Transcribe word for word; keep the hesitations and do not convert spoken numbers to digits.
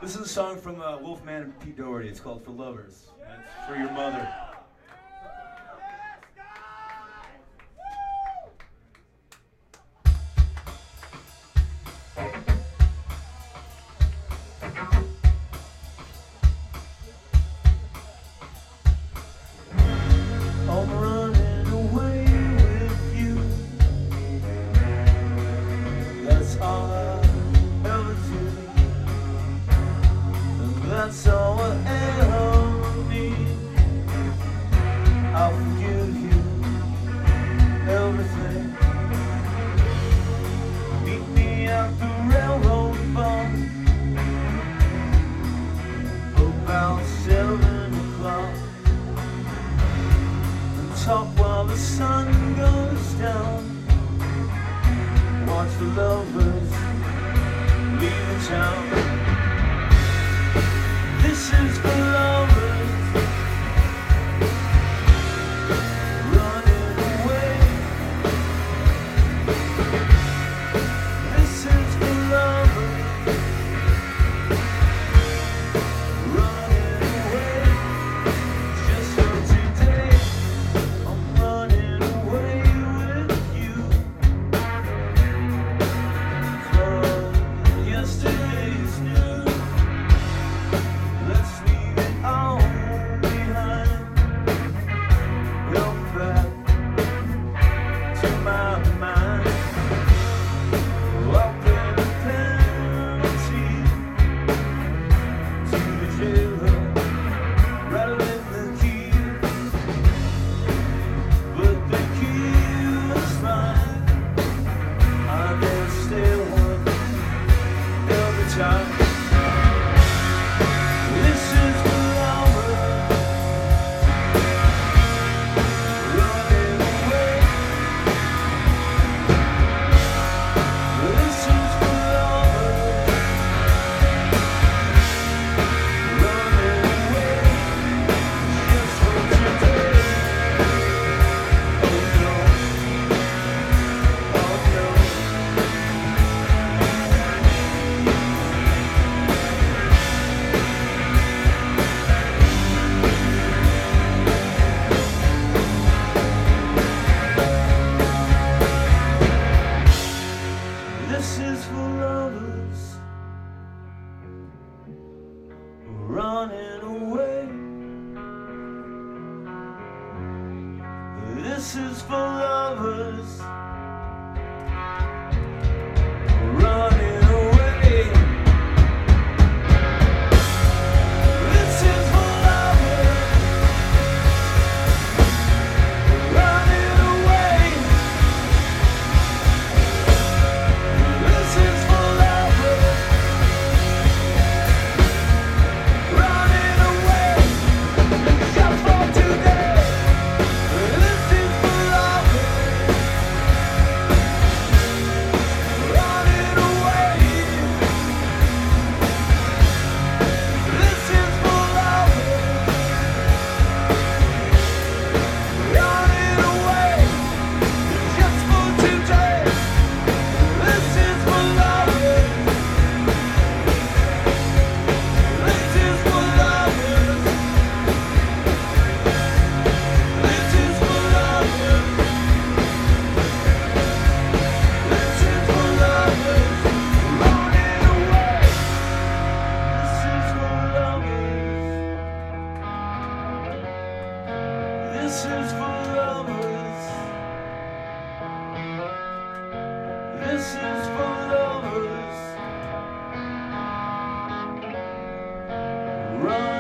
This is a song from uh, Wolfman and Pete Doherty. It's called For Lovers. And it's for your mother. I'm running away with you. That's all I ever do. And that's all I ever need. I'll forgive you everything. Meet me at the railroad bump about seven o'clock. Talk while the sun goes down. Watch the lovers leave the town. This is for lovers running away. This is for lovers running away. Just for today. I'm running away with you from yesterday's news. Let's leave it all behind. Welcome back to my mind. Walking the penalty to the jailer, rattling the keys. But the key was fine. I never stay one every time. This is for lovers running away. This is for lovers running away. Just for today. Oh no, oh no. This is for lovers running away. This is for lovers running away. This is for lovers running away. This is for lovers running away. Just for today. This is for lovers running away. This is for lovers running away. Just for today. This is for lovers. This is for lovers. This is for lovers. This is for lovers running away. This is for lovers. This is for lovers. This is for lovers. Run.